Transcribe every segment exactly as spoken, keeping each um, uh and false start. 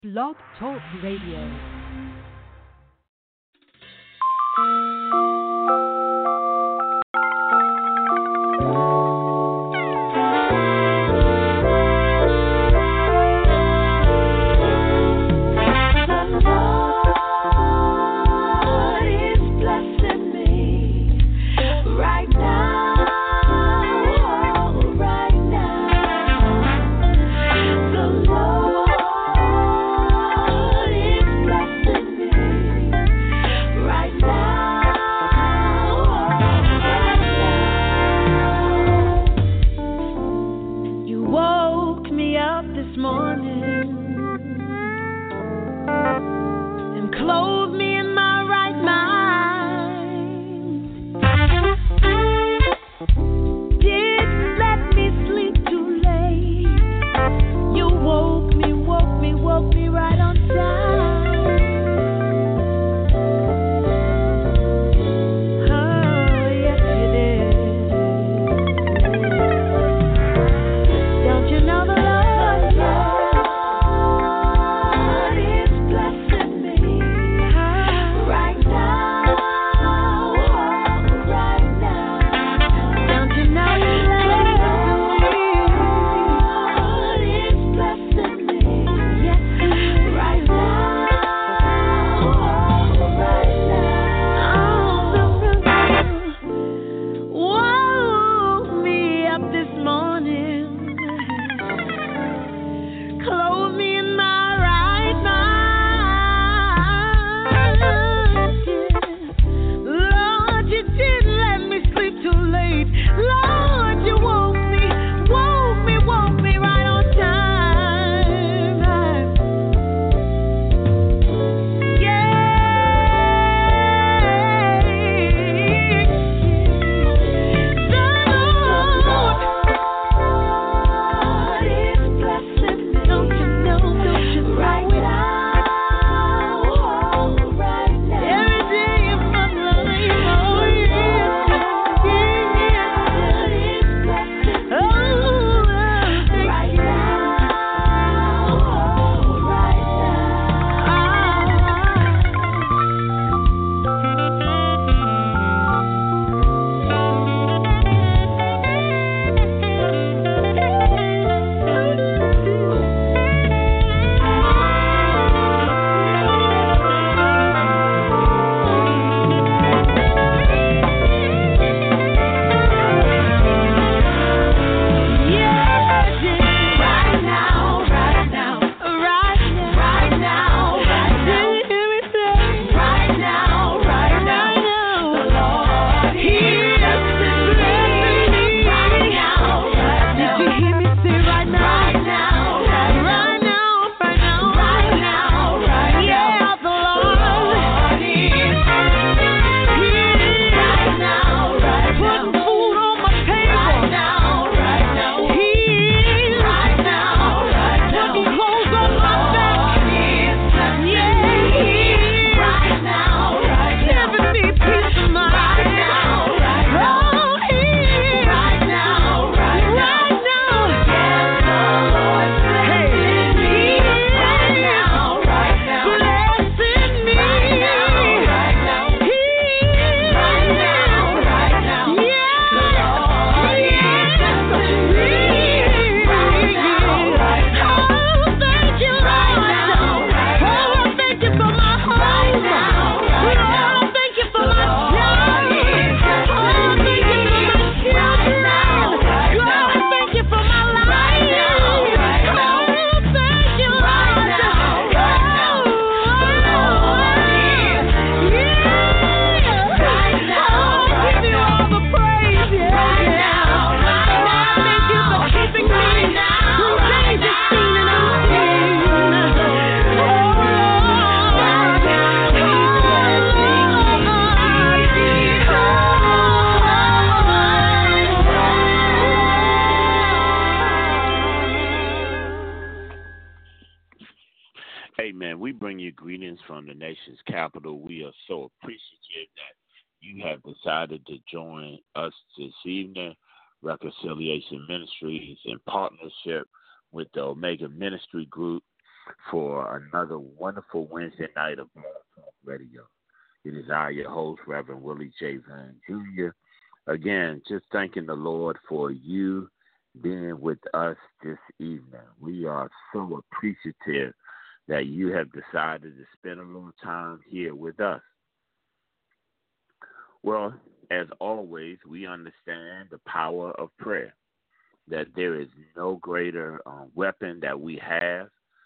Blog Talk Radio. We bring you greetings from the nation's capital. We are so appreciative that you have decided to join us this evening. Reconciliation Ministries in partnership with the Omega Ministry Group for another wonderful Wednesday night of Blog Talk Radio. It is I, your host, Reverend Willie J. Van Junior Again, just thanking the Lord for you being with us this evening. We are so appreciative that you have decided to spend a little time here with us. Well, as always, we understand the power of prayer, that there is no greater uh, weapon that we have,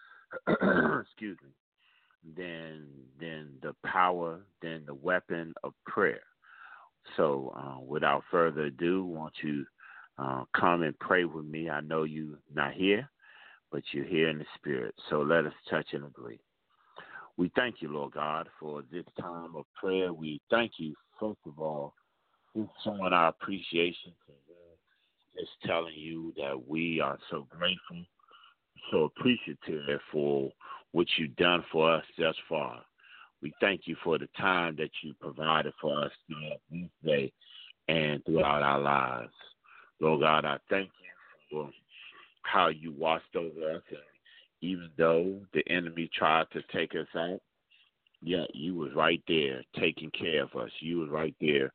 excuse me, than, than the power, than the weapon of prayer. So uh, without further ado, I want you to uh, come and pray with me. I know you're not here, but you're here in the spirit. So let us touch and agree. We thank you, Lord God, for this time of prayer. We thank you, first of all, for showing our appreciation to you, just telling you that we are so grateful, so appreciative for what you've done for us thus far. We thank you for the time that you provided for us throughout this day and throughout our lives. Lord God, I thank you for how you watched over us. And even though the enemy tried to take us out, yet you was right there taking care of us. You was right there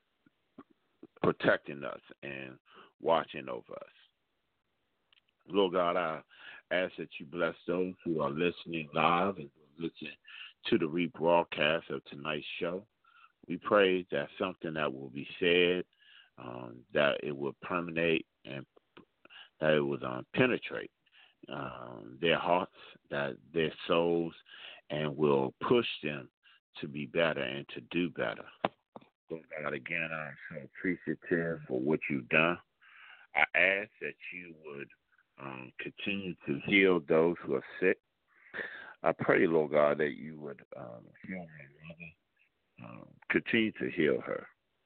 protecting us and watching over us. Lord God, I ask that you bless those who are listening live and listening to the rebroadcast of tonight's show. We pray that something that will be said, um, that it will permeate and that it will um, penetrate um, their hearts, that their souls, and will push them to be better and to do better. Lord God, again, I'm so appreciative for what you've done. I ask that you would um, continue to heal those who are sick. I pray, Lord God, that you would um, heal my mother, um, continue to heal her.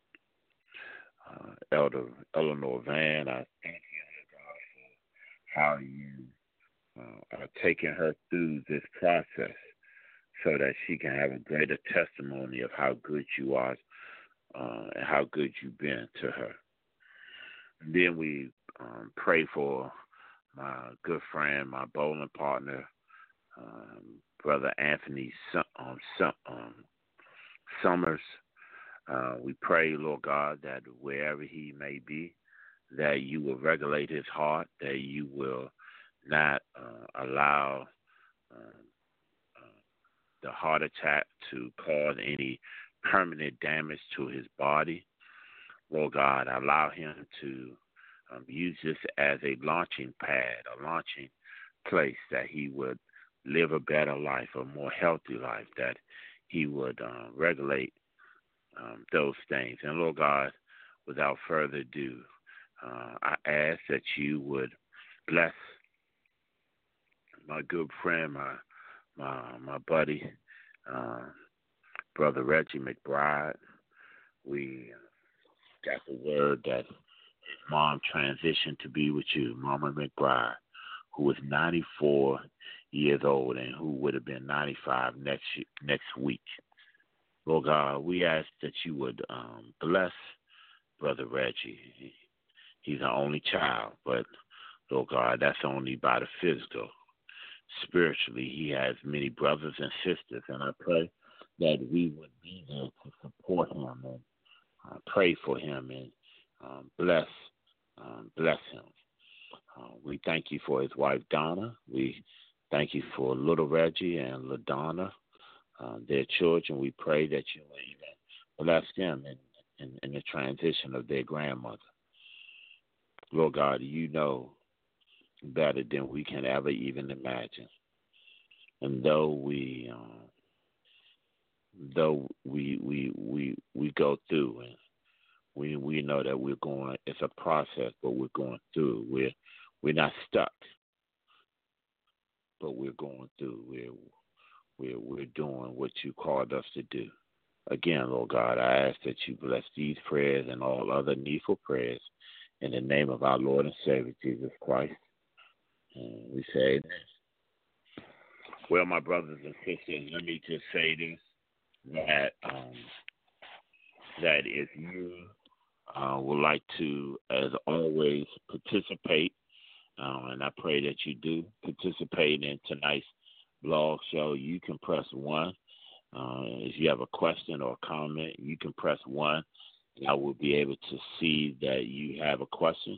Uh, Elder Eleanor Van, I thank you, Lord God, for how you uh, are taking her through this process so that she can have a greater testimony of how good you are uh, and how good you've been to her. And then we um, pray for my good friend, my bowling partner, Um, Brother Anthony um, um, Summers. Uh, we pray, Lord God, that wherever he may be, that you will regulate his heart, that you will not uh, allow uh, uh, the heart attack to cause any permanent damage to his body. Lord God, allow him to um, use this as a launching pad, a launching place, that he would live a better life, a more healthy life, that he would uh, regulate um, those things. And Lord God, without further ado, uh, I ask that you would bless my good friend, my my, my buddy, uh, Brother Reggie McBride. We got the word that his mom transitioned to be with you, Mama McBride, who was ninety-four years old and who would have been ninety-five next next week. Lord God, we ask that you would um, bless Brother Reggie. He, he's our only child, but Lord God, that's only by the physical. Spiritually, he has many brothers and sisters, and I pray that we would be there to support him and uh, pray for him and um, bless um, bless him. Uh, we thank you for his wife, Donna. We thank you for little Reggie and LaDonna, uh, their children. We pray that you will even bless them in, in, in the transition of their grandmother. Lord God, you know better than we can ever even imagine. And though we, uh, though we we we we go through, and we we know that we're going, it's a process, but we're going through. We're we're not stuck, but we're going through. We're we're we're doing what you called us to do. Again, Lord God, I ask that you bless these prayers and all other needful prayers in the name of our Lord and Savior Jesus Christ. And we say amen. Well, my brothers and sisters, let me just say this, that um, that if you uh, would like to, as always, participate, uh, and I pray that you do, participate in tonight's blog show, you can press one. Uh, if you have a question or a comment, you can press one. And I will be able to see that you have a question.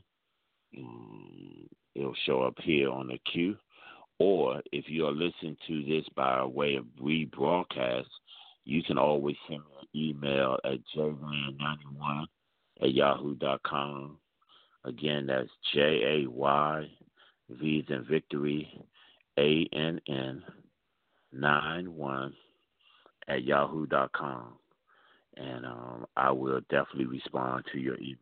Um, it'll show up here on the queue. Or if you are listening to this by way of rebroadcast, you can always send me an email at j land ninety-one at yahoo dot com. Again, that's J A Y V as in victory, A N N nine one at yahoo dot com. And um, I will definitely respond to your emails.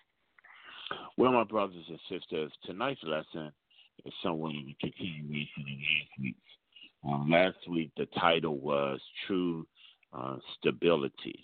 Well, my brothers and sisters, tonight's lesson is somewhat of a continuation of last week's. Um, last week, the title was True uh, Stability.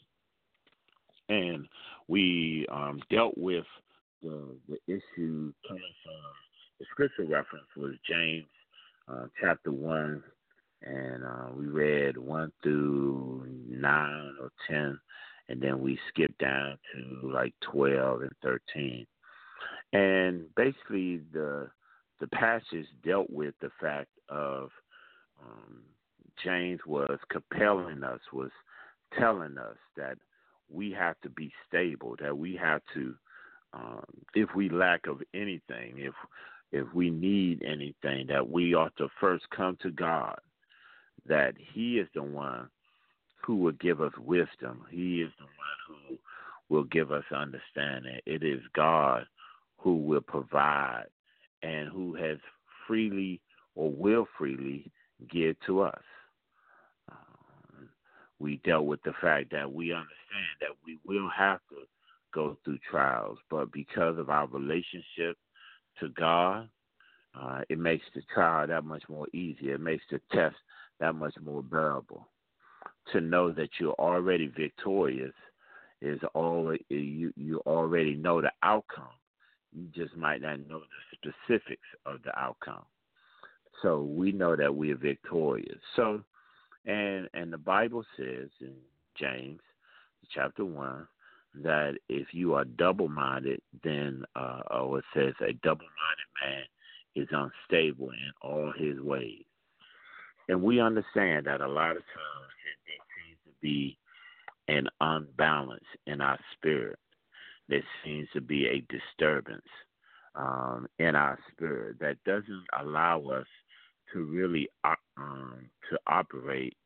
And we um, dealt with the, the issue coming from the scripture reference was James uh, chapter one, and uh, we read one through nine or ten, and then we skipped down to like twelve and thirteen. And basically, the the passage dealt with the fact of um, James was compelling us, was telling us that we have to be stable, that we have to, um, if we lack of anything, if if we need anything, that we ought to first come to God, that He is the one who will give us wisdom. He is the one who will give us understanding. It is God who will provide and who has freely or will freely give to us. Um, we dealt with the fact that we understand that we will have to go through trials, but because of our relationship to God, uh, it makes the trial that much more easier. It makes the test that much more bearable. To know that you're already victorious is already you, you already know the outcome. You just might not know the specifics of the outcome. So we know that we are victorious. So, and and the Bible says in James chapter one that if you are double-minded, then uh, or it says a double-minded man is unstable in all his ways. And we understand that a lot of times there seems to be an unbalance in our spirit. There seems to be a disturbance um, in our spirit that doesn't allow us to really um, to operate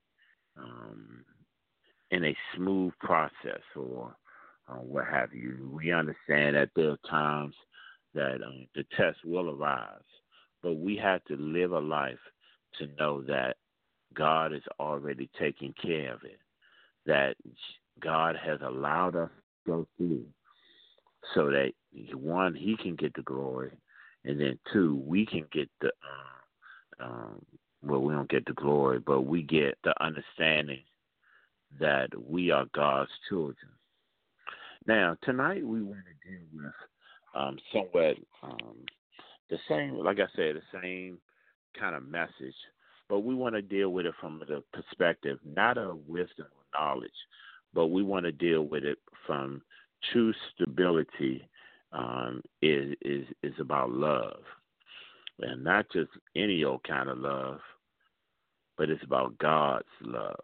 um, in a smooth process or uh, what have you. We understand that there are times that um, the test will arise, but we have to live a life to know that God is already taking care of it, that God has allowed us to go through so that, one, He can get the glory, and then, two, we can get the, uh, um, well, we don't get the glory, but we get the understanding that we are God's children. Now, tonight we want to deal with um, somewhat um, the same, like I said, the same kind of message, but we want to deal with it from the perspective not of wisdom or knowledge, but we want to deal with it from true stability um, is, is, is about love. And not just any old kind of love, but it's about God's love.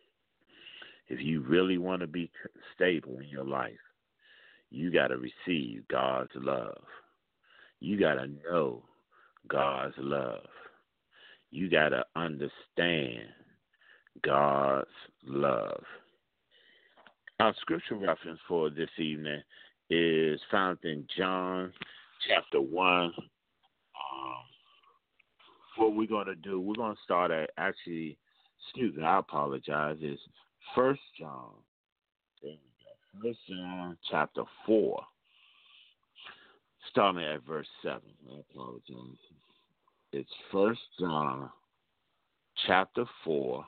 If you really want to be stable in your life, you got to receive God's love. You got to know God's love. You got to understand God's love. Our scripture reference for this evening is found in John chapter one. Um, what we're going to do, we're going to start at, actually, excuse me, I apologize, is First John. There we go. First John chapter four, starting at verse seven. I apologize. It's First John chapter four,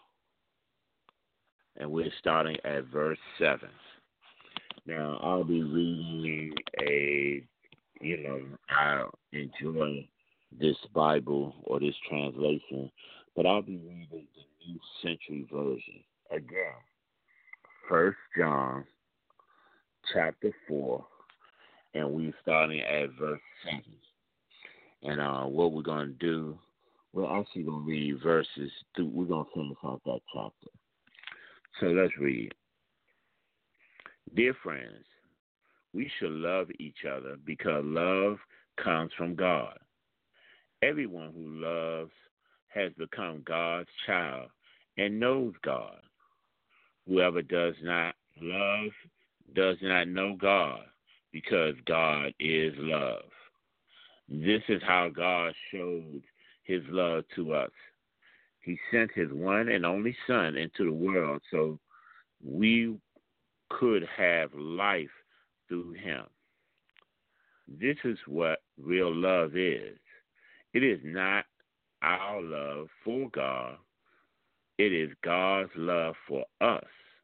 and we're starting at verse seven. Now, I'll be reading a, you know, I enjoy this Bible or this translation, but I'll be reading the New Century Version. Again, First John chapter four, and we're starting at verse seven. And uh, what we're going to do, We're actually going to read verses through. We're going to finish out that chapter. So let's read. Dear friends, we should love each other because love comes from God. Everyone who loves has become God's child and knows God. Whoever does not love does not know God because God is love. This is how God showed his love to us. He sent his one and only Son into the world so we could have life through him. This is what real love is. It is not our love for God. It is God's love for us.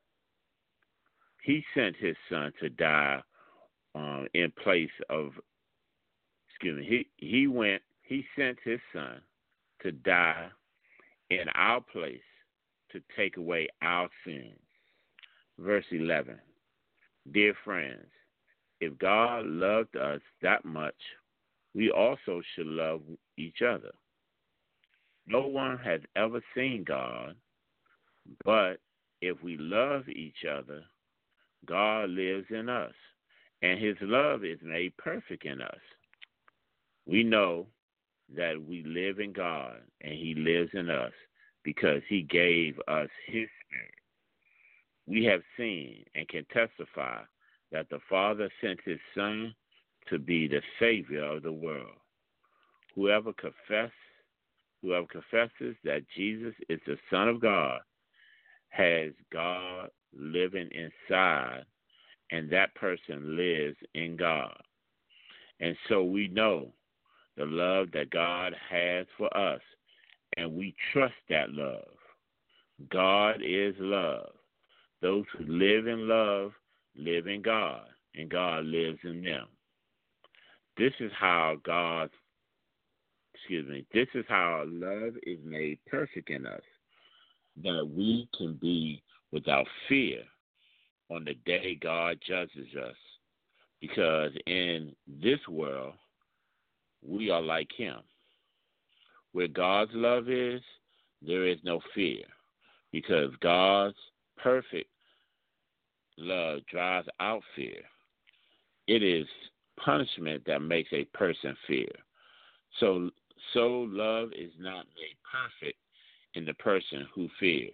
He sent his Son to die um, in place of, excuse me, he, he went, he sent his Son to die in our place to take away our sins. Verse eleven. Dear friends, if God loved us that much, we also should love each other. No one has ever seen God, but if we love each other, God lives in us, and his love is made perfect in us. We know that we live in God, and he lives in us because he gave us his Spirit. We have seen and can testify that the Father sent his Son to be the Savior of the world. Whoever confess, whoever confesses that Jesus is the Son of God has God living inside, and that person lives in God. And so we know the love that God has for us, and we trust that love. God is love. Those who live in love live in God, and God lives in them. This is how God, excuse me, this is how love is made perfect in us, that we can be without fear on the day God judges us, because in this world, we are like him. Where God's love is, there is no fear, because God's perfect love drives out fear. It is punishment that makes a person fear. So, so love is not made perfect in the person who fears.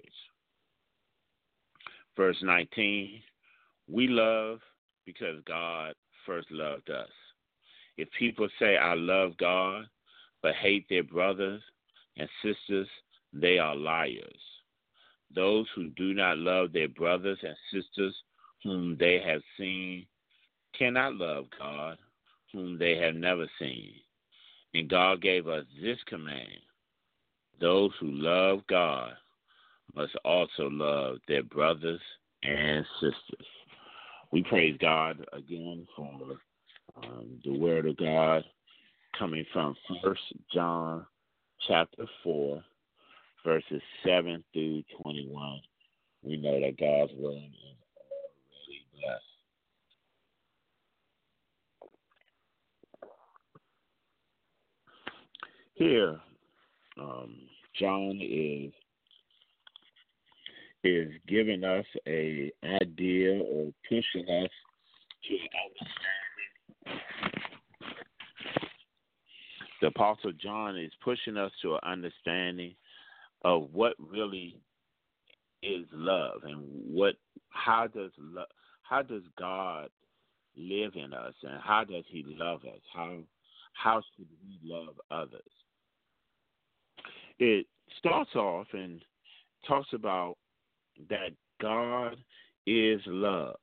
Verse nineteen, we love because God first loved us. If people say, I love God, but hate their brothers and sisters, they are liars. Those who do not love their brothers and sisters whom they have seen cannot love God, whom they have never seen. And God gave us this command: those who love God must also love their brothers and sisters. We praise God again for um, the word of God coming from First John chapter four, verses seven through twenty-one. We know that God's word is already blessed. Here, um, John is is giving us a idea or pushing us to understanding. The Apostle John is pushing us to an understanding of what really is love, and what how does love, how does God live in us, and how does he love us? How how should we love others? It starts off and talks about that God is love.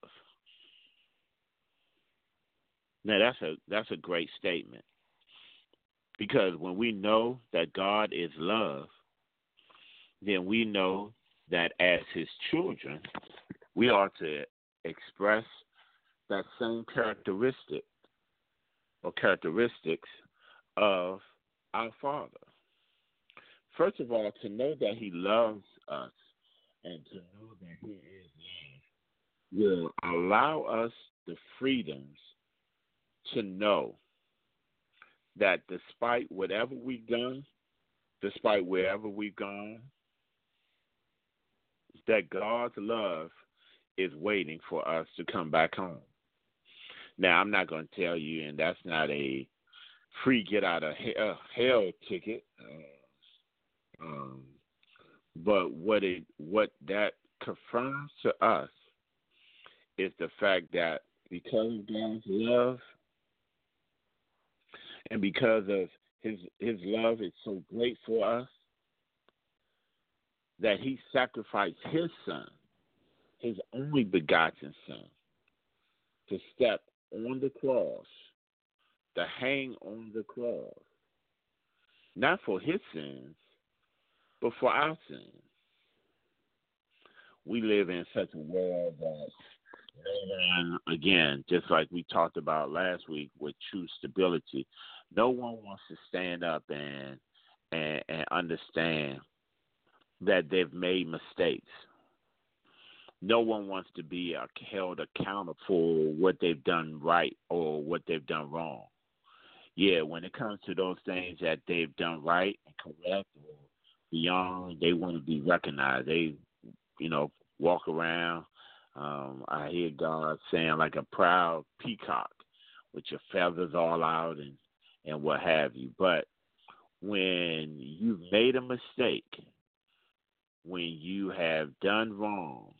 Now that's a that's a great statement, because when we know that God is love, then we know that as his children, we are to express that same characteristic or characteristics of our Father. First of all, to know that he loves us and to know that he is love will allow us the freedoms to know that despite whatever we've done, despite wherever we've gone, that God's love is waiting for us to come back home. Now, I'm not going to tell you, and that's not a free get out of hell, hell ticket. Uh, um, but what it what that confirms to us is the fact that because of God's love and because of his his love is so great for us that he sacrificed his son, his only begotten son, to step on the cross, to hang on the cross, not for his sins, but for our sins. We live in such a world that no one, again, just like we talked about last week with true stability, no one wants to stand up and and, and understand that they've made mistakes. No one wants to be held accountable for what they've done right or what they've done wrong. Yeah, when it comes to those things that they've done right and correct or beyond, they want to be recognized. They, you know, walk around. Um, I hear God saying like a proud peacock with your feathers all out and, and what have you. But when you've made a mistake, when you have done wrong,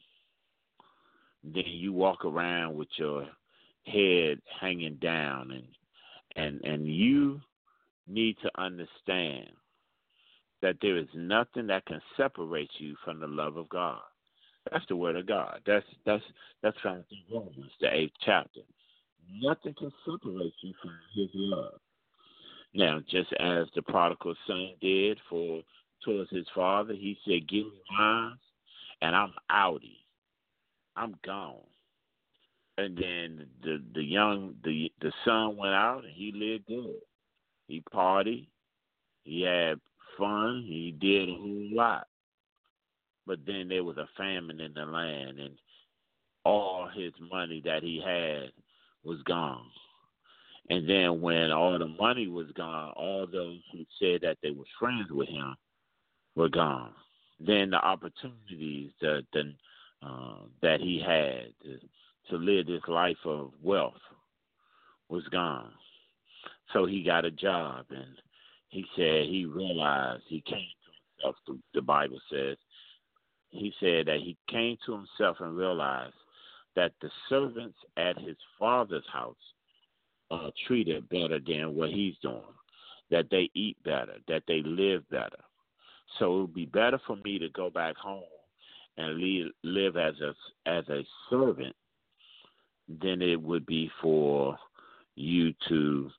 then you walk around with your head hanging down, and and and you need to understand that there is nothing that can separate you from the love of God. That's the word of God. That's that's that's found in Romans, the eighth chapter. Nothing can separate you from his love. Now, just as the prodigal son did for towards his father, he said, "Give me mine, and I'm outie. I'm gone." And then the the young the the son went out and he lived good. He partied, he had fun, he did a whole lot. But then there was a famine in the land, and all his money that he had was gone. And then when all the money was gone, all those who said that they were friends with him were gone. Then the opportunities that the, uh, that he had to, to live this life of wealth was gone. So he got a job, and he said he realized he came to himself, the, the Bible says. He said that he came to himself and realized that the servants at his father's house uh, treated better than what he's doing, that they eat better, that they live better. So it would be better for me to go back home and live, live as a as a servant than it would be for you to,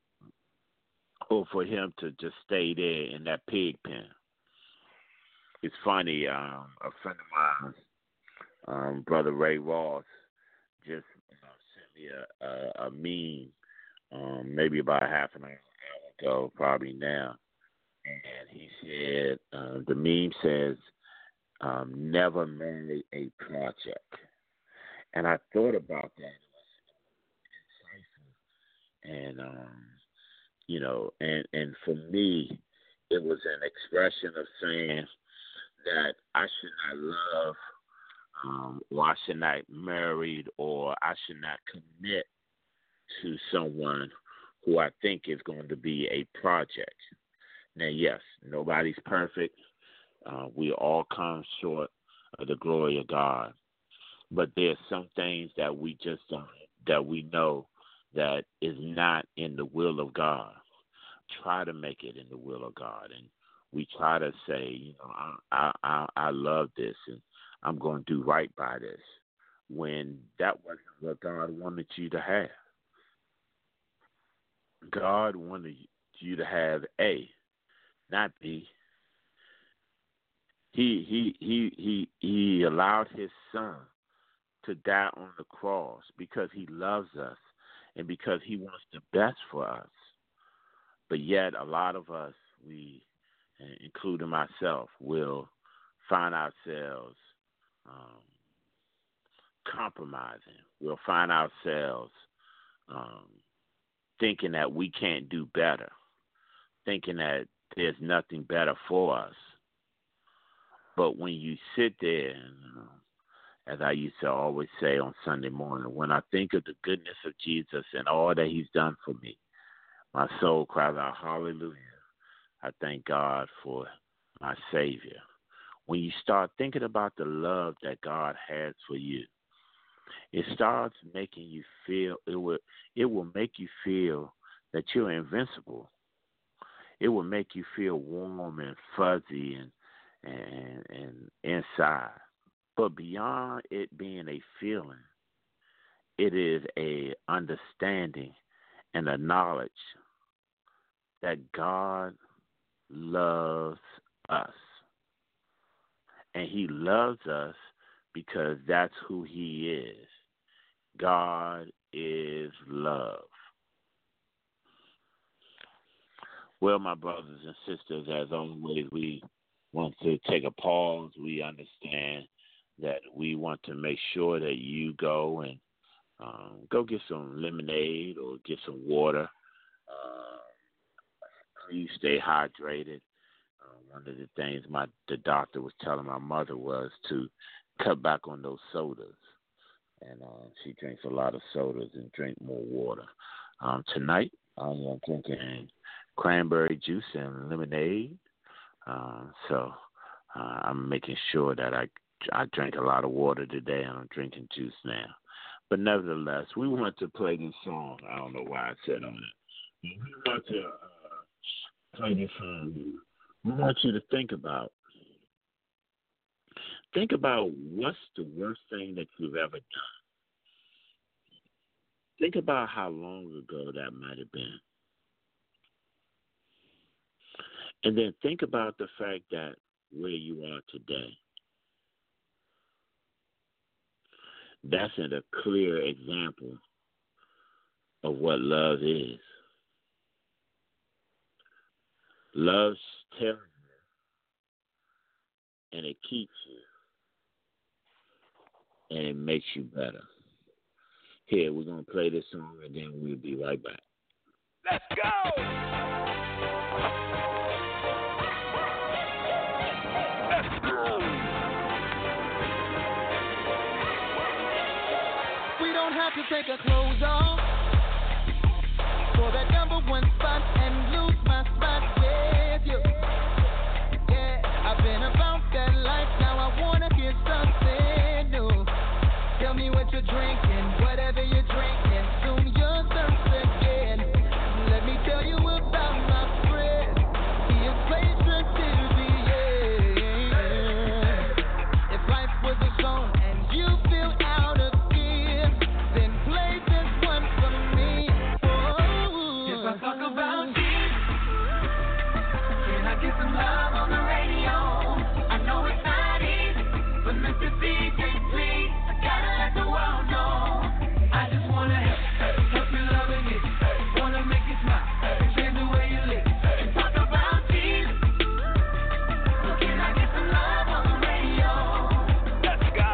or for him to just stay there in that pig pen. It's funny, um, a friend of mine, um, Brother Ray Ross, just uh, sent me a, a, a meme um, maybe about half an hour ago, probably now. And he said, uh, the meme says, um, never marry a project. And I thought about that. And, um, you know, and, and for me, it was an expression of saying that I should not love, um, or I should not marry, or I should not commit to someone who I think is going to be a project. Now, yes, nobody's perfect. Uh, we all come short of the glory of God. But there's some things that we just don't, that we know that is not in the will of God. Try to make it in the will of God. And we try to say, you know, I, I, I love this and I'm going to do right by this, when that wasn't what God wanted you to have. God wanted you to have A, not B. He he he he he allowed his son to die on the cross because he loves us and because he wants the best for us. But yet a lot of us, we, including myself, will find ourselves um, compromising. We'll find ourselves um, thinking that we can't do better, thinking that there's nothing better for us. But when you sit there, and, uh, as I used to always say on Sunday morning, when I think of the goodness of Jesus and all that he's done for me, my soul cries out, hallelujah. I thank God for my Savior. When you start thinking about the love that God has for you, it starts making you feel, it will, it will make you feel that you're invincible. It will make you feel warm and fuzzy and, and, and inside. But beyond it being a feeling, it is a understanding and a knowledge that God loves us. And he loves us because that's who he is. God is love. Well, my brothers and sisters, as always, we want to take a pause. We understand that we want to make sure that you go and um, go get some lemonade or get some water. Uh, please stay hydrated. Uh, one of the things my the doctor was telling my mother was to cut back on those sodas. And uh, she drinks a lot of sodas and drink more water. Um, tonight, I'm drinking cranberry juice and lemonade. Uh, so uh, I'm making sure that I I drank a lot of water today, and I'm drinking juice now. But nevertheless, we want to play this song. I don't know why I said on it. We want to uh, play this song. We want you to think about. Think about what's the worst thing that you've ever done. Think about how long ago that might have been. And then think about the fact that where you are today. That's a clear example of what love is. Love tells you, and it keeps you, and it makes you better. Here, we're going to play this song, and then we'll be right back. Let's go! Let's go! We don't have to take our clothes off for that number one spot and lose my spot with you. Yeah, I've been about that life, now I want to get something new. Tell me what you're drinking, whatever you're drinking, soon you're thirsty again. Let me tell you about my friend, he is places to be, yeah. If life was a song and you feel out of gear, then play this one for me. Oh, if I talk about you, can I get some love on the radio? I know it's not easy, but Mister D J, please, gotta let the world know. I just wanna help, help you loving it. Wanna make you smile, change the way you live. And talk about Jesus. So can I get some love on the radio? Let's go!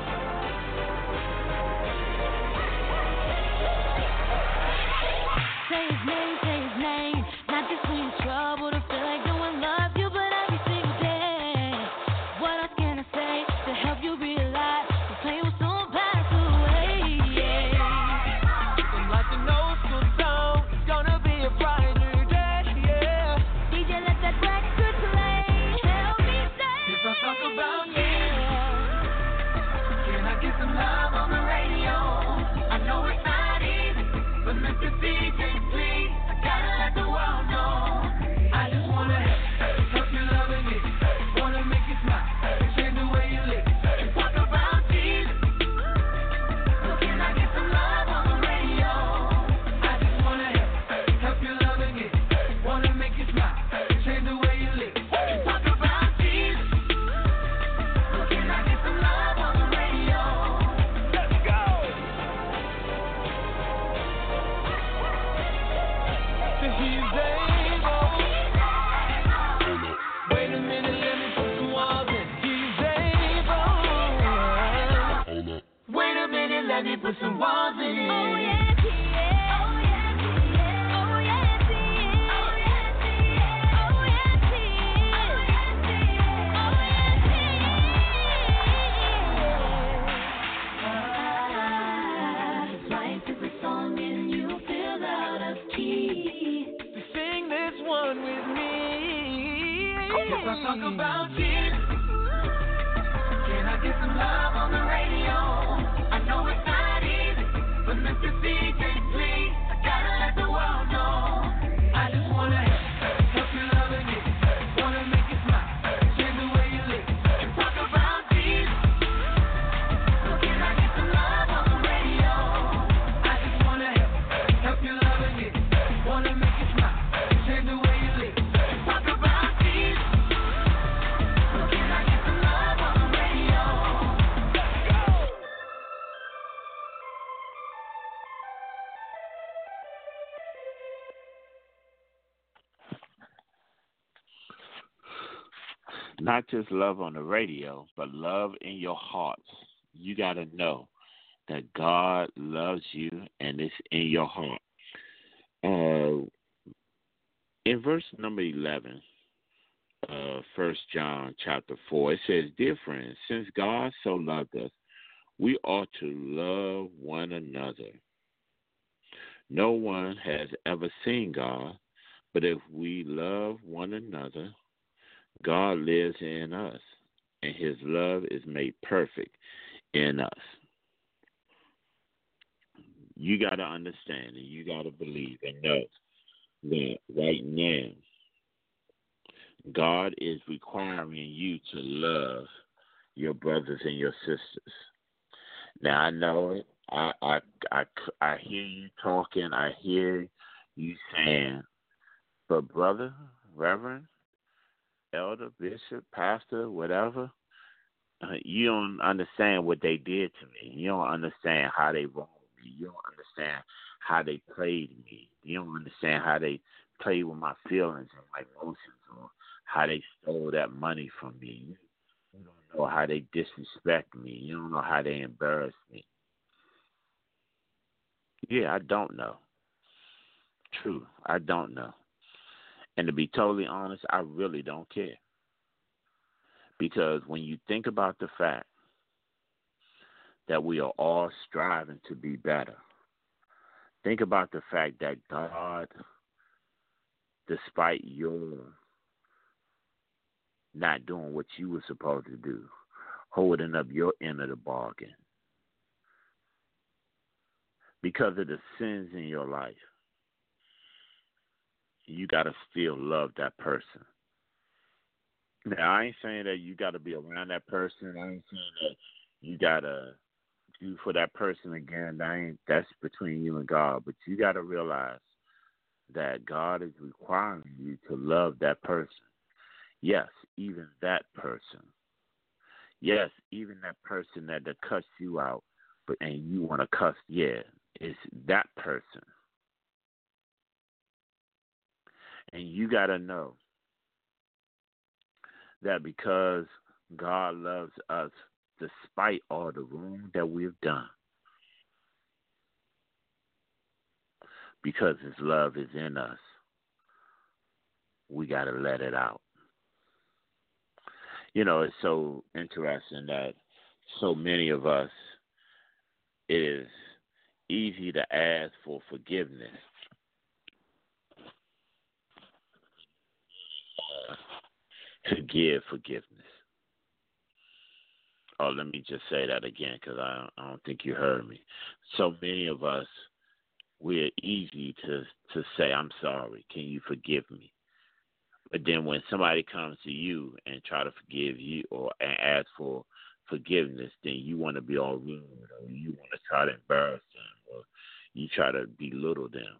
Say his name, say his name. Not just when you're in trouble to feel like no one loves you, but every single day. What else can I say to help you realize the pain will soon pass away? Yeah. And like an old school song, it's gonna be a brighter day, yeah. D J, let that record play. Help me say. If I talk about you, can I get some love on the radio? I know it's not easy, but Mister D J, please, I gotta let the world know. I just wanna help, help you loving it. Wanna make you smile, change the way you live. And talk about Jesus. So can I get some love on the radio? I just wanna help, help you loving it. Wanna make you smile, change the way you live. And talk about Jesus. So can I get some love on the radio? Let's go! He's able. Wait a minute, let me put some walls in. He's able. Wait a minute, let me put some walls in. Oh yes, he is. Oh yes, he is. Oh yes, he is. Oh yes, he is. Oh yes, about Jesus. Can I get some love on the radio? I know it's not easy, but Mister C J, please, I gotta let the world know. I just wanna help, help you loving it. Wanna make you smile, change the way you live. And talk about Jesus. So can I get some love on the radio? I just wanna help, help you loving it. Wanna make you smile, change the way you live. And talk about Jesus. So can I get some love on the radio? Let's go. Not just love on the radio, but love in your hearts. You got to know that God loves you and it's in your heart. Uh, in verse number eleven, uh, First John chapter four, it says, "Dear friends, since God so loved us, we ought to love one another. No one has ever seen God, but if we love one another, God lives in us, and his love is made perfect in us." You got to understand and you got to believe and know that right now, God is requiring you to love your brothers and your sisters. Now, I know it. I, I, I, I hear you talking. I hear you saying, but brother, reverend, elder, bishop, pastor, whatever, uh, you don't understand what they did to me. You don't understand how they wronged me. You don't understand how they played me. You don't understand how they played with my feelings and my emotions, or how they stole that money from me. You, you don't know how they disrespect me. You don't know how they embarrass me. Yeah, I don't know. True, I don't know. And to be totally honest, I really don't care. Because when you think about the fact that we are all striving to be better, think about the fact that God, despite your not doing what you were supposed to do, holding up your end of the bargain, because of the sins in your life, you got to still love that person. Now, I ain't saying that you got to be around that person. I ain't saying that you got to do for that person again. That ain't, that's between you and God. But you got to realize that God is requiring you to love that person. Yes, even that person. Yes, even that person that, that cussed you out, but and you want to cuss, yeah, it's that person. And you got to know that because God loves us despite all the wrong that we've done, because his love is in us, we got to let it out. You know, it's so interesting that so many of us, it is easy to ask for forgiveness. To give forgiveness. Oh, let me just say that again, because I, I don't think you heard me. So many of us, we're easy to, to say, I'm sorry, can you forgive me? But then when somebody comes to you and try to forgive you or and ask for forgiveness, then you want to be all rude, or you want to try to embarrass them, or you try to belittle them.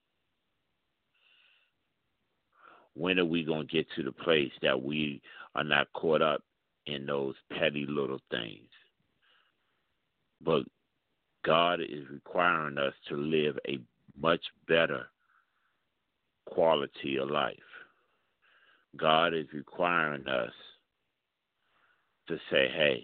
When are we going to get to the place that we are not caught up in those petty little things? But God is requiring us to live a much better quality of life. God is requiring us to say, hey,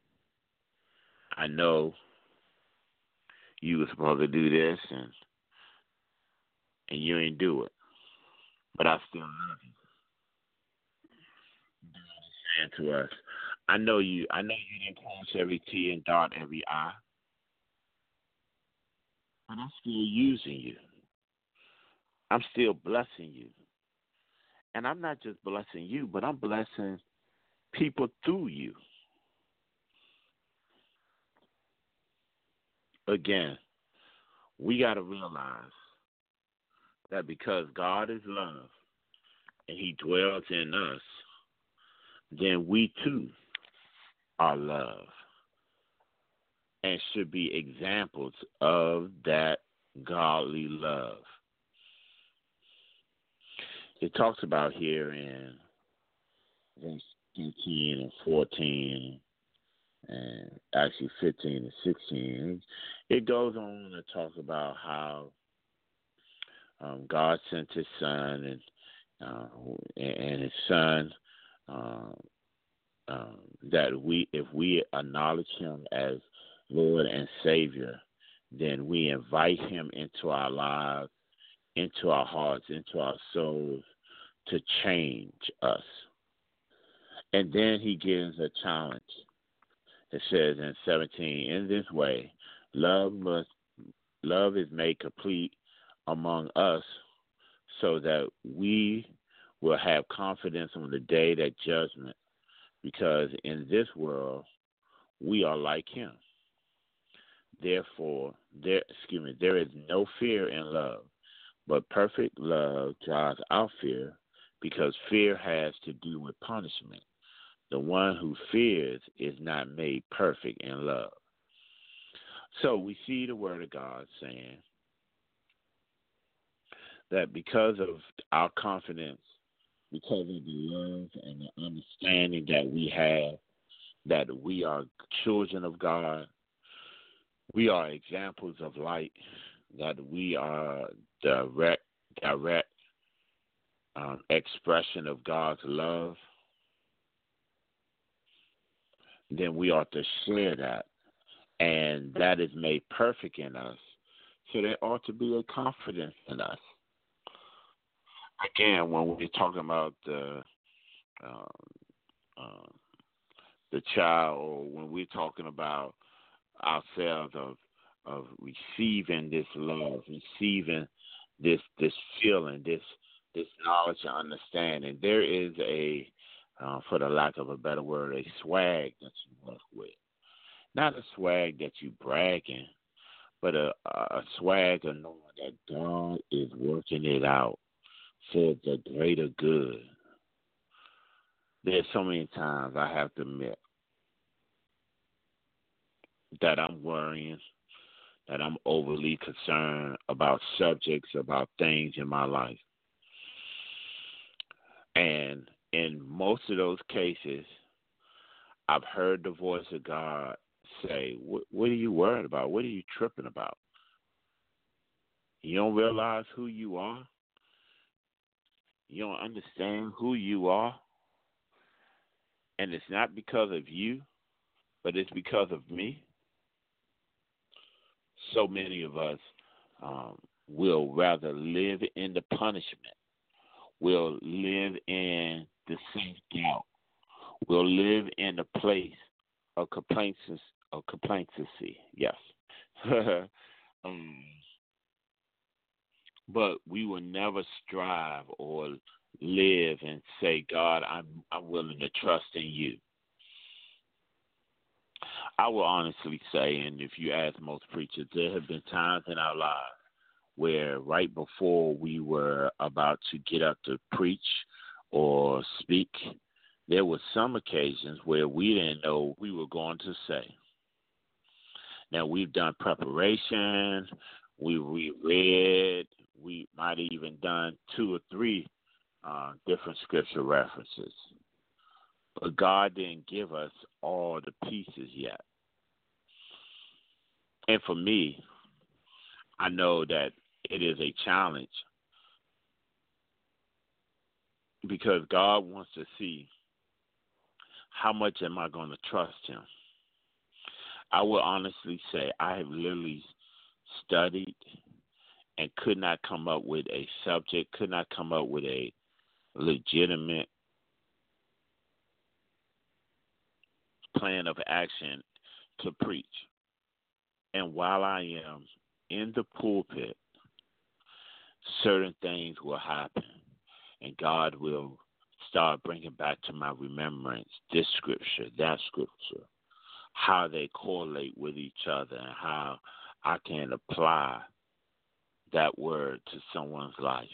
I know you were supposed to do this and and you ain't do it, but I still love you. God is saying to us, I know you I know you didn't cross every T and dot every I, but I'm still using you. I'm still blessing you. And I'm not just blessing you, but I'm blessing people through you. Again, we got to realize that because God is love and he dwells in us, then we too are love and should be examples of that godly love. It talks about here in verse thirteen and fourteen, and actually fifteen and sixteen. It goes on to talk about how um, God sent his son, and uh, and his son, um, um, that we, if we acknowledge him as Lord and Savior, then we invite him into our lives, into our hearts, into our souls to change us. And then he gives a challenge. It says in seventeen, in this way, love must love is made complete among us, so that we will have confidence on the day that judgment, because in this world we are like him. Therefore, there excuse me, there is no fear in love, but perfect love drives out fear, because fear has to do with punishment. The one who fears is not made perfect in love. So we see the word of God saying that because of our confidence, because of the love and the understanding that we have, that we are children of God, we are examples of light, that we are direct, direct um, expression of God's love, then we ought to share that. And that is made perfect in us. So there ought to be a confidence in us. Again, when we're talking about the um, uh, the child, or when we're talking about ourselves of of receiving this love, receiving this this feeling, this this knowledge and understanding, there is a, uh, for the lack of a better word, a swag that you work with. Not a swag that you bragging, but a, a swag of knowing that God is working it out for the greater good. There's so many times I have to admit that I'm worrying, that I'm overly concerned about subjects, about things in my life. And in most of those cases, I've heard the voice of God say, what, what are you worried about? What are you tripping about? You don't realize who you are? You don't understand who you are? And it's not because of you, but it's because of me. So many of us um, will rather live in the punishment, will live in the self-doubt, will live in the place of complacency. Of complacency, yes. um, but we will never strive or live and say, God, I'm I'm willing to trust in you. I will honestly say, and if you ask most preachers, there have been times in our lives where right before we were about to get up to preach or speak, there were some occasions where we didn't know what we were going to say. Now, we've done preparation, we reread, we might have even done two or three uh, different scripture references. But God didn't give us all the pieces yet. And for me, I know that it is a challenge because God wants to see how much am I going to trust him. I will honestly say I have literally studied and could not come up with a subject, could not come up with a legitimate plan of action to preach. And while I am in the pulpit, certain things will happen, and God will start bringing back to my remembrance this scripture, that scripture, how they correlate with each other, and how I can apply that word to someone's life.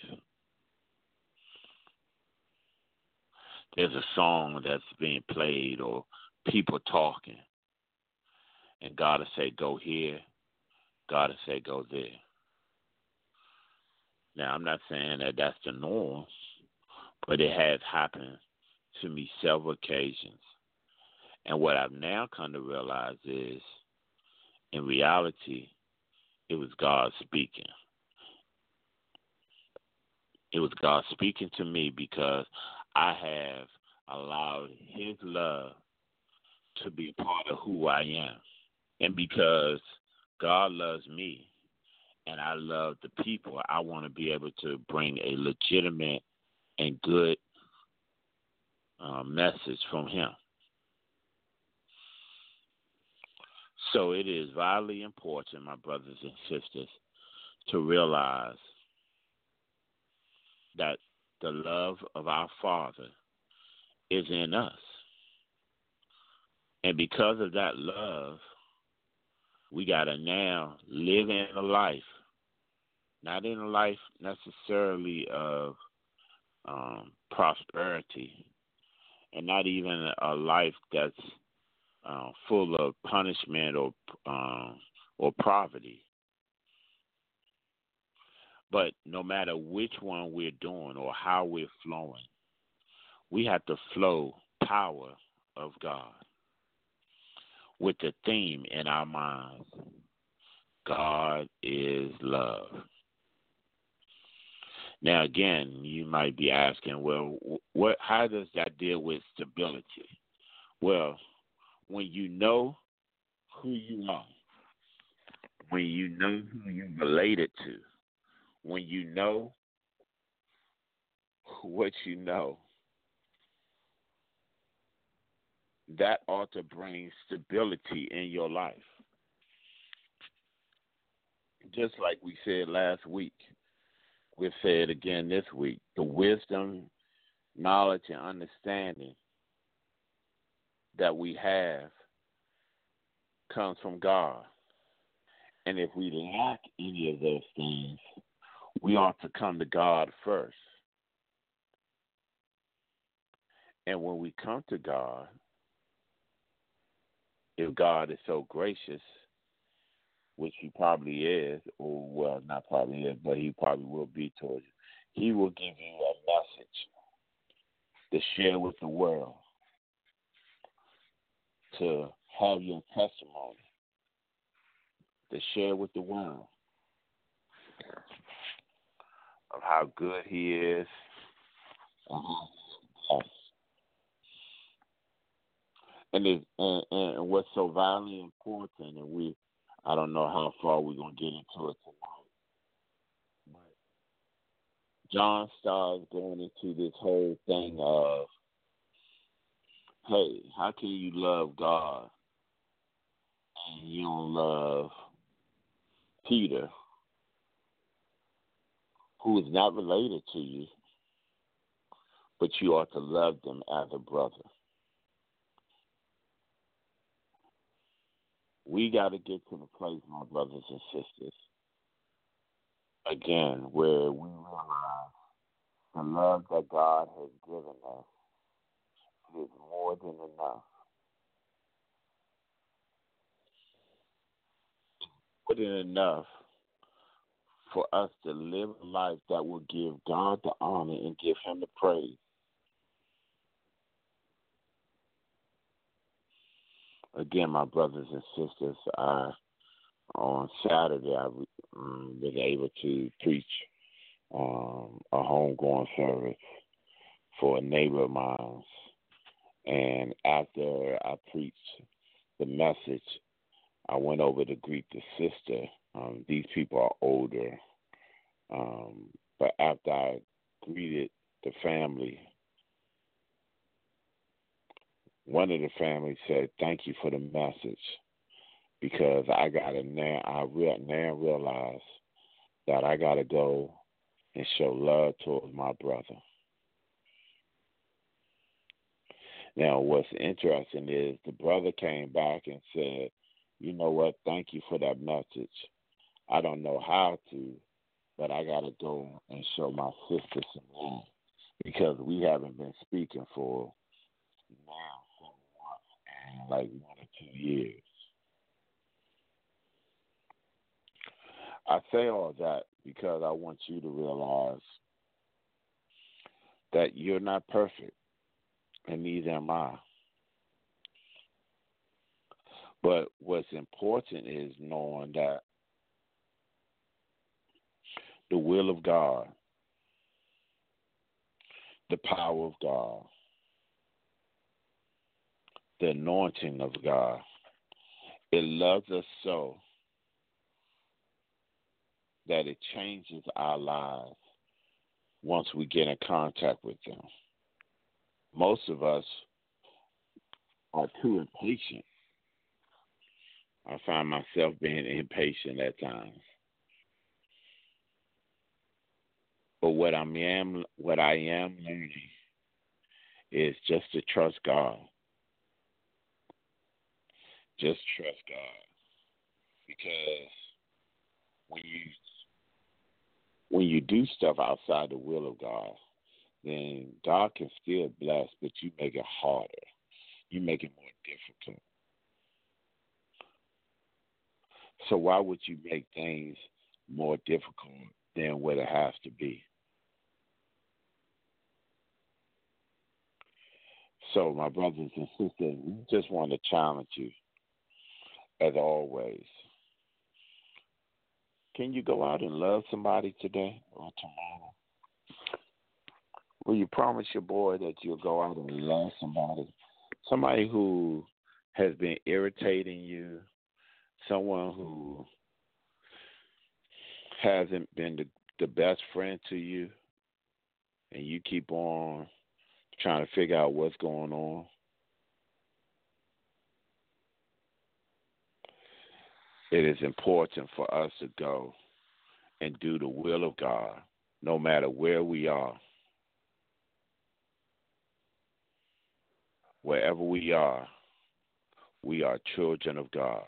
There's a song that's being played or people talking, and God will say, go here. God will say, go there. Now, I'm not saying that that's the norm, but it has happened to me several occasions. And what I've now come to realize is, in reality, it was God speaking. It was God speaking to me because I have allowed his love to be a part of who I am. And because God loves me and I love the people, I want to be able to bring a legitimate and good uh, message from him. So it is vitally important, my brothers and sisters, to realize that the love of our Father is in us. And because of that love, we got to now live in a life, not in a life necessarily of um, prosperity, and not even a life that's uh, full of punishment or um, or poverty. But no matter which one we're doing or how we're flowing, we have to flow power of God with the theme in our minds: God is love. Now, again, you might be asking, well, what? How does that deal with stability? Well, when you know who you are, when you know who you're related to, when you know what you know, that ought to bring stability in your life. Just like we said last week, we'll say it again this week. The wisdom, knowledge, and understanding that we have comes from God. And if we lack any of those things, we ought to come to God first. And when we come to God, if God is so gracious, which he probably is, or well, not probably is, but he probably will be towards you, he will give you a message to share with the world, to have your testimony, to share with the world of how good he is and how he is. And, it, and, and what's so vitally important, and we, I don't know how far we're going to get into it tonight, but John starts going into this whole thing of, hey, how can you love God and you don't love Peter, who is not related to you, but you ought to love them as a brother? We got to get to the place, my brothers and sisters, again, where we realize the love that God has given us is more than enough. More than enough for us to live a life that will give God the honor and give him the praise. Again, my brothers and sisters, I, on Saturday, I um, was able to preach um, a homegoing service for a neighbor of mine. And after I preached the message, I went over to greet the sister. Um, these people are older. Um, but after I greeted the family, one of the families said, "Thank you for the message," because I got to now, I re- now realize that I got to go and show love towards my brother. Now, what's interesting is the brother came back and said, you know what, thank you for that message. I don't know how to, but I got to go and show my sister some love because we haven't been speaking for now for like one or two years. I say all that because I want you to realize that you're not perfect, and neither am I. But what's important is knowing that the will of God, the power of God, the anointing of God, it loves us so that it changes our lives once we get in contact with them. Most of us are too impatient. I find myself being impatient at times. But what I am, what I am learning is just to trust God. Just trust God, because when you when you do stuff outside the will of God, then God can still bless, but you make it harder. You make it more difficult. So why would you make things more difficult than what it has to be? So, my brothers and sisters, we just want to challenge you, as always. Can you go out and love somebody today or tomorrow? Will you promise your boy that you'll go out and love somebody? Somebody who has been irritating you, someone who hasn't been the, the best friend to you, and you keep on trying to figure out what's going on. It is important for us to go and do the will of God, no matter where we are. Wherever we are, we are children of God.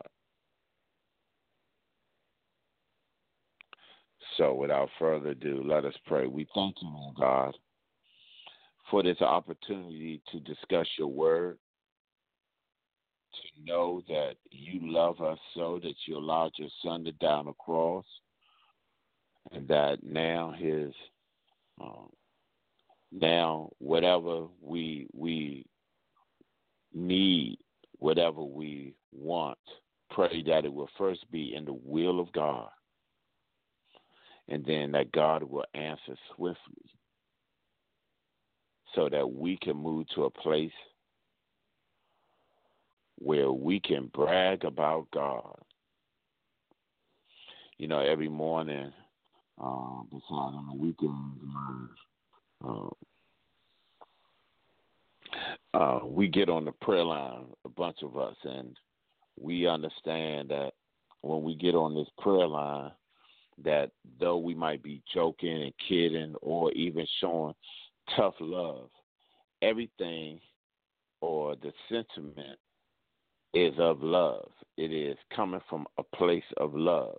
So without further ado, let us pray. We thank you, Lord God, for this opportunity to discuss your word, to know that you love us so that you allowed your son to die on the cross, and that now his, um, now whatever we we need, whatever we want, pray that it will first be in the will of God, and then that God will answer swiftly so that we can move to a place where we can brag about God. You know, every morning, um, besides on the weekends, uh, uh, we get on the prayer line, a bunch of us, and we understand that when we get on this prayer line, that though we might be joking and kidding or even showing tough love, everything or the sentiment is of love. It is coming from a place of love.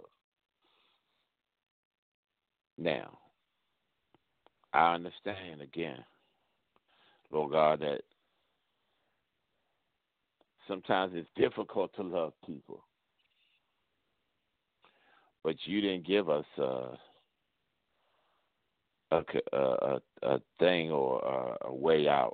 Now, I understand again, Lord God, that sometimes it's difficult to love people, but you didn't give us uh, a, a, a thing or a, a way out.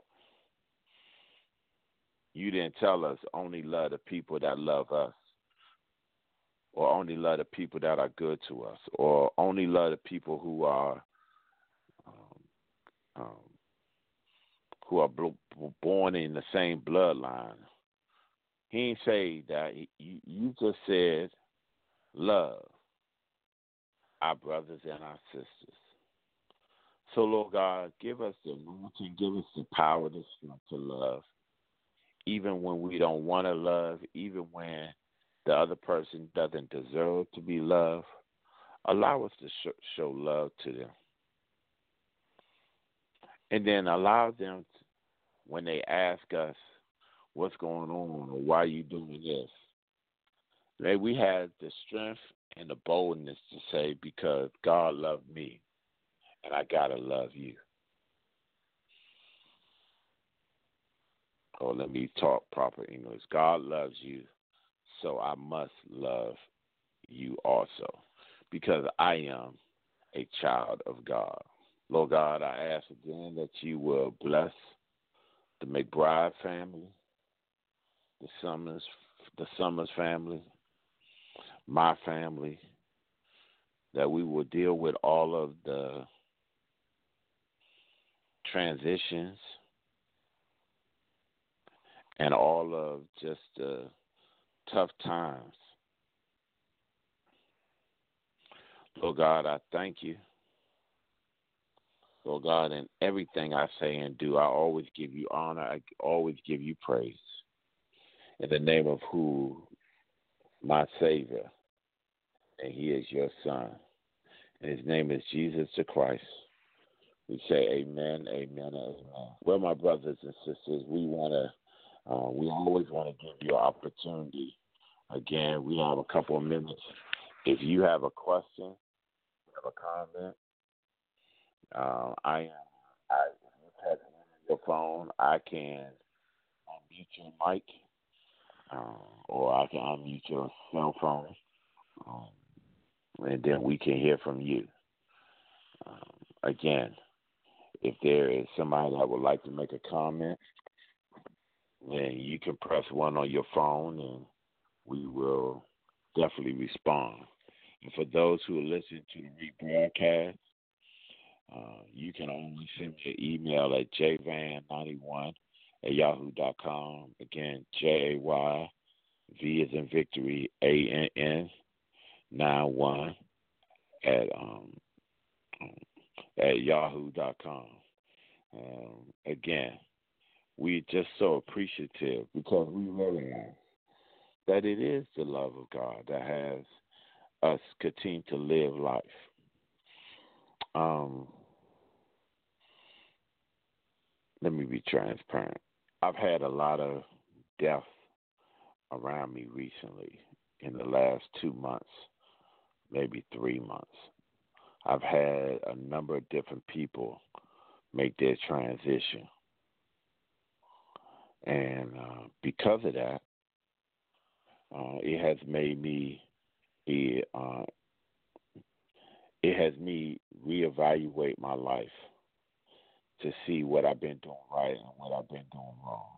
You didn't tell us only love the people that love us, or only love the people that are good to us, or only love the people who are um, um, who are b- born in the same bloodline. He didn't say that. He, you, you just said love our brothers and our sisters. So, Lord God, give us the anointing, give us the power, the strength to love, even when we don't want to love, even when the other person doesn't deserve to be loved. Allow us to sh- show love to them. And then allow them when they ask us what's going on or why you doing this, they, we had the strength and the boldness to say, because God loved me and I got to love you. Or let me talk proper English. God loves you, so I must love you also, because I am a child of God. Lord God, I ask again that you will bless the McBride family, the Summers, the Summers family, my family, that we will deal with all of the transitions and all of just the tough times. Lord God, I thank you. Lord God, in everything I say and do, I always give you honor. I always give you praise. In the name of who? My Savior. And he is your Son. And his name is Jesus the Christ. We say amen, amen, amen. Well, my brothers and sisters, we want to Uh, we always want to give you an opportunity. Again, we have a couple of minutes. If you have a question, have a comment, uh, I am. I, if you text me on your phone, I can unmute your mic, uh, or I can unmute your cell phone, um, and then we can hear from you. Um, again, if there is somebody that would like to make a comment, then you can press one on your phone, and we will definitely respond. And for those who are listening to the rebroadcast, uh, you can always send me an email at j van ninety-one at yahoo dot com. Again, J A Y V as in victory, A N N nine one at um at yahoo dot com. Um, again, we're just so appreciative because we realize that it is the love of God that has us continue to live life. Um, let me be transparent. I've had a lot of death around me recently in the last two months, maybe three months. I've had a number of different people make their transition. And uh, because of that, uh, it has made me, it, uh, it has me reevaluate my life to see what I've been doing right and what I've been doing wrong,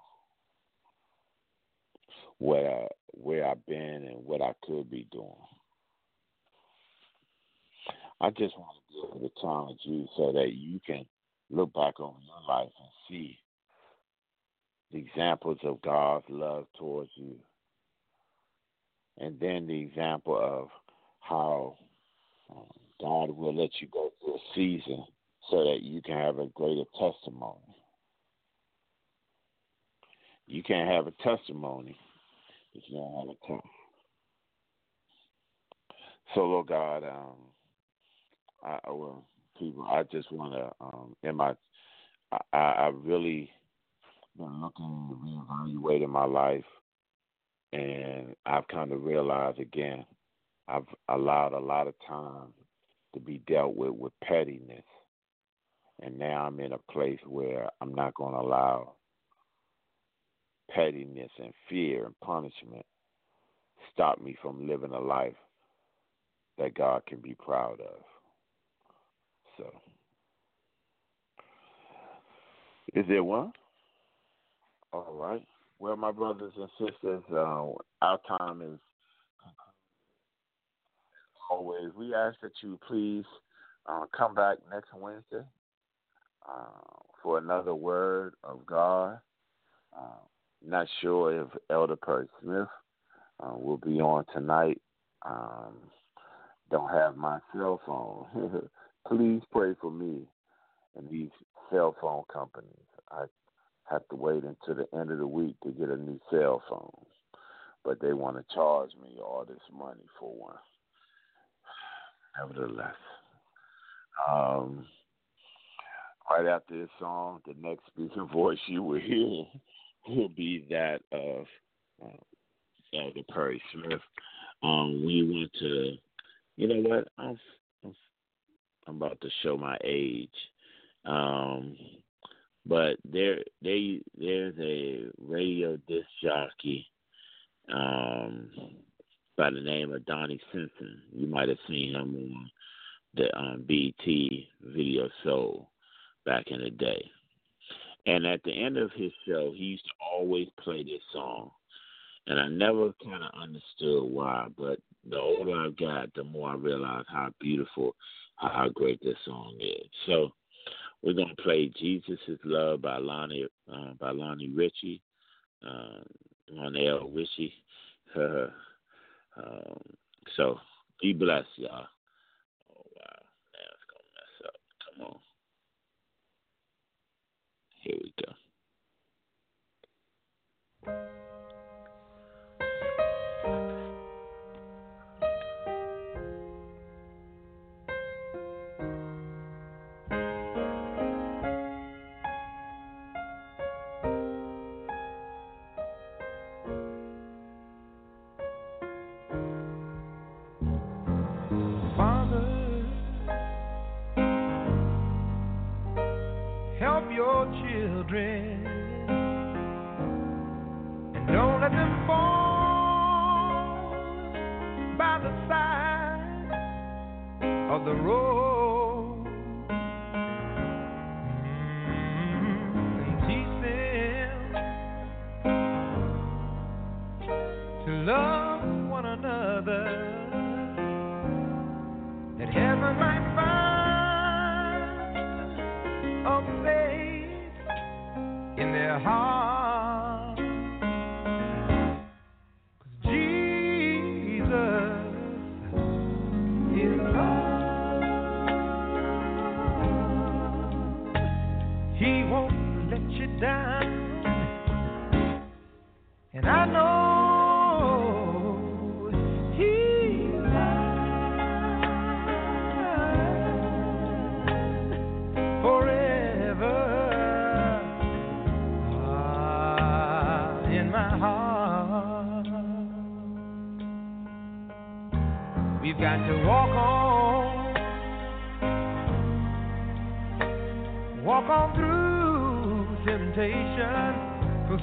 what I, where I've been and what I could be doing. I just want to give the time to you so that you can look back over your life and see the examples of God's love towards you. And then the example of how um, God will let you go through a season so that you can have a greater testimony. You can't have a testimony if you don't have a tongue. So, Lord God, um, I, I will, people, I just want to, um, in my, I, I really been looking, reevaluating my life, and I've kind of realized again, I've allowed a lot of time to be dealt with with pettiness, and now I'm in a place where I'm not going to allow pettiness and fear and punishment stop me from living a life that God can be proud of. So, is there one? All right. Well, my brothers and sisters, uh, our time is always. We ask that you please uh, come back next Wednesday uh, for another word of God. Uh, not sure if Elder Perry Smith uh, will be on tonight. Um, don't have my cell phone. Please pray for me and these cell phone companies. I have to wait until the end of the week to get a new cell phone, but they want to charge me all this money for one. Nevertheless, um, Right after this song, the next speaking voice you will hear will be that of uh, Elder Perry Smith. Um, we want to, you know what? I'm, I'm, I'm about to show my age. Um, but there, there, there's a radio disc jockey um, by the name of Donnie Simpson. You might have seen him on the um, B E T Video Soul back in the day. And at the end of his show, he used to always play this song. And I never kind of understood why, but the older I got, the more I realized how beautiful, how great this song is. So we're going to play Jesus is Love by Lonnie, uh, by Lonnie Ritchie, uh, Lonell Ritchie. um, so be blessed, y'all. Oh, wow. Now it's going to mess up. Come on. Here we go. Children, and don't let them fall by the side of the road. Mm-hmm. And teach them to love one another, that heaven might find a place in their heart. 'Cause Jesus is love. He won't let you down. And I know He's mine forever. We've got to walk on, walk on through temptation, 'cause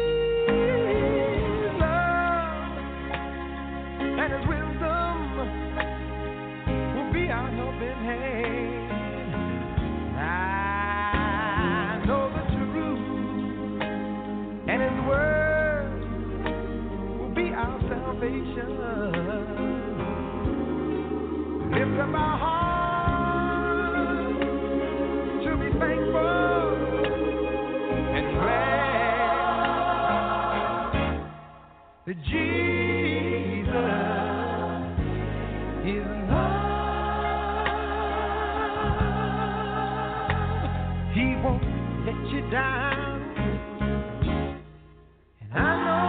His love and His wisdom will be our helping hand. I know the truth, and His word will be our salvation. Lift up our hearts to be thankful and glad that Jesus is love. He won't let you down. And I know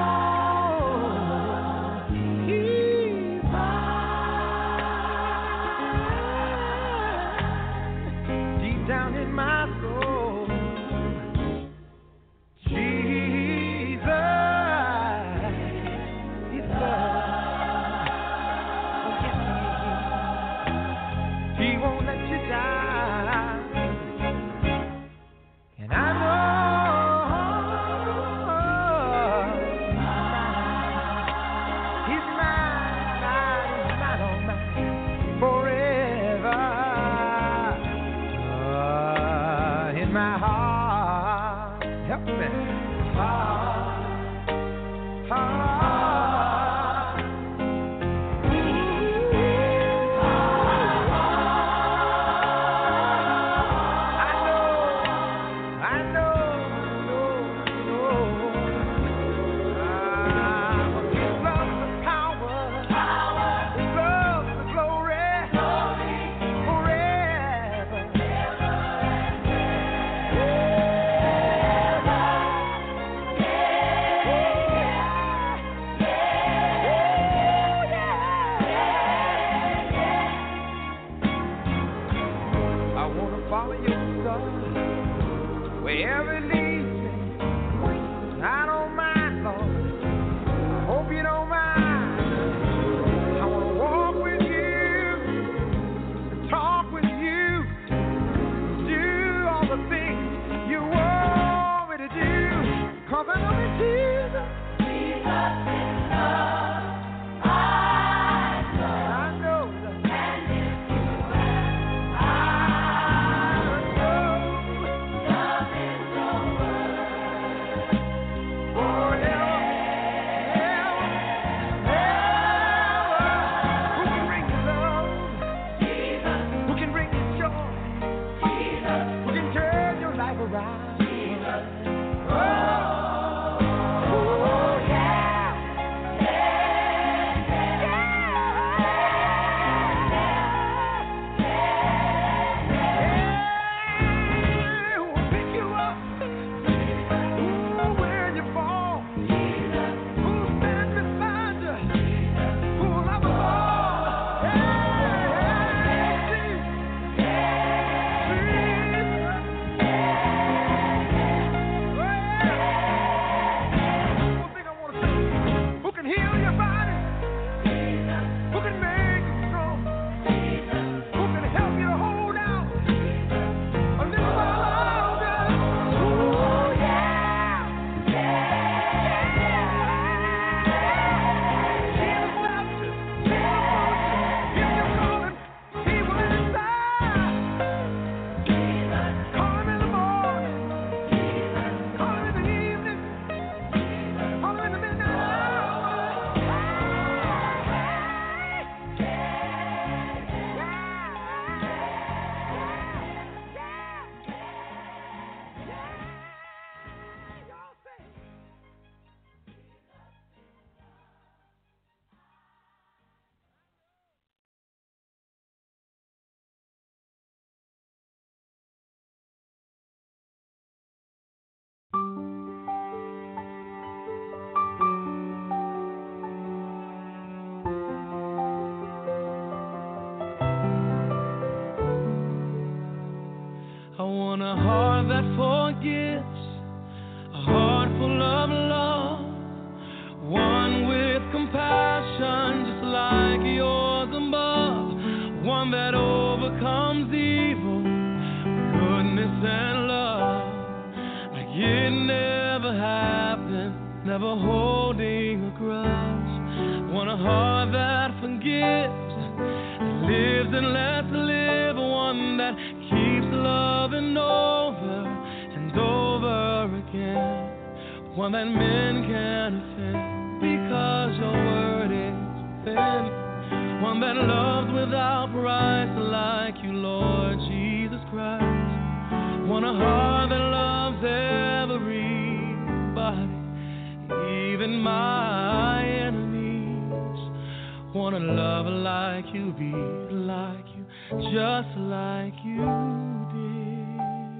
heart that forgives, a heart full of love, one with compassion just like yours above, one that overcomes evil, goodness and love, like it never happened, never holding a grudge, want a heart that forgives, that lives and lets live, one that keeps loving over and over again, one that men can offend because your word is thin, one that loves without price like you, Lord Jesus Christ, want a heart that loves everybody, even my enemies, want to love like you, be like you, just like you did.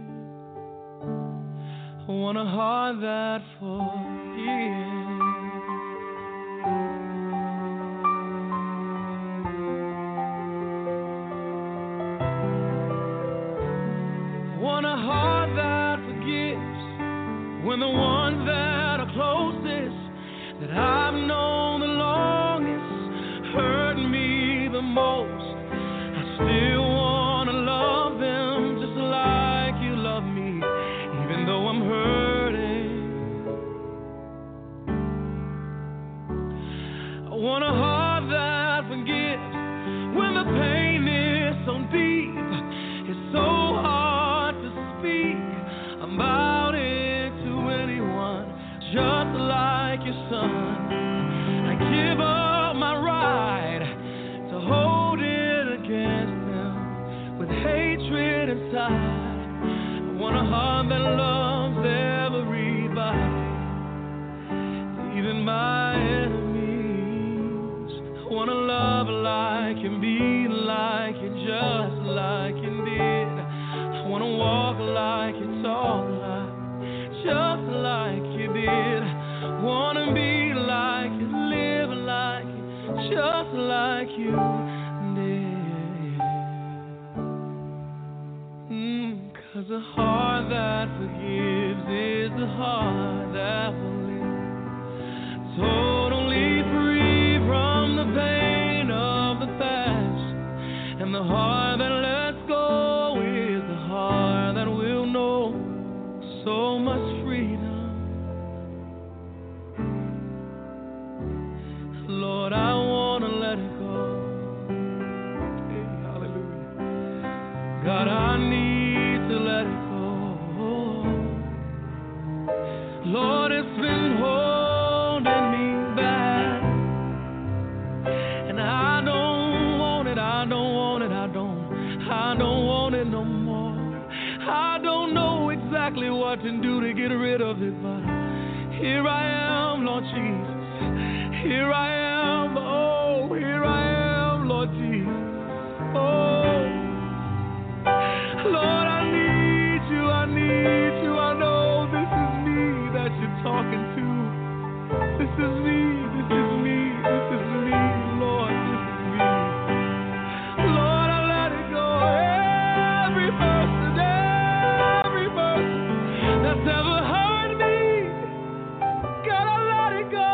I want a heart that forgives. I want a heart that forgives when the ones that are closest, that I've known the longest, hurt me the most. I still want to love them just like you love me, even though I'm hurting. I want a heart that forgives when the pain is so deep, it's so hard to speak about it to anyone, just like your son. I give up my right to hold it against them with hatred inside. I want a heart that loves everybody, even my enemies. I want to love like and be like you, just like you did. I want to walk like you, talk like, just like you did. I want to be like you, live like you, just like you did. Mm, 'cause a heart that forgives is a heart that will live totally free from the pain of the past, and the heart that lets go is the heart that will know so much freedom. Lord, I want to let it go. Hey, hallelujah. God, I need to let it go. Lord, it's been holding me back, and I don't want it, I don't want it, I don't, I don't want it no more. I don't know exactly what to do to get rid of it, but here I am, Lord Jesus. Here I am, oh, here I am, Lord Jesus. Oh, Lord, I need you, I need you. I know this is me that you're talking to. This is me, this is me, this is me, Lord, this is me. Lord, I let it go. Every person, every person that's ever hurt me, God, I let it go.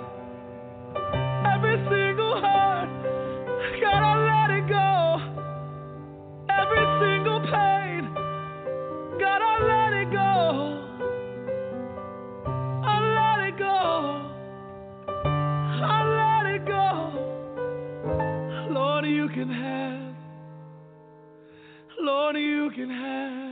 Every single heart, God, I let it go. Every single pain, God, I let it go. I let it go. I let it go. Lord, you can have. Lord, you can have.